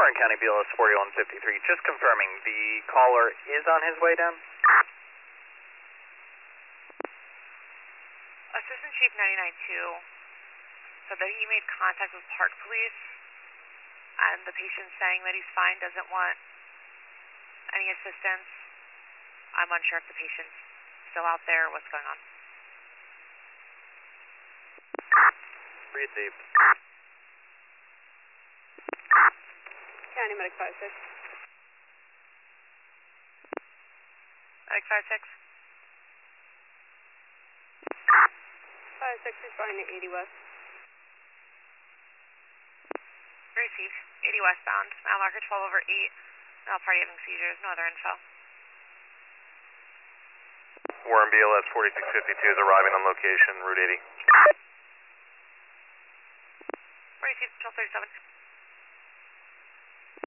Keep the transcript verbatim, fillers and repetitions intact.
Warren County B L S forty-one fifty-three, just confirming, the caller is on his way down? Assistant Chief ninety-nine two said that he made contact with Park Police, and the patient saying that he's fine, doesn't want any assistance. I'm unsure if the patient's still out there or what's going on. Received. County Medic five six. Medic five six. five six responding to eighty West. Received. eighty westbound. Mile marker twelve over eight. Male party having seizures. No other info. Warren B L S forty-six fifty-two is arriving on location, Route eighty. Received. twelve thirty-seven.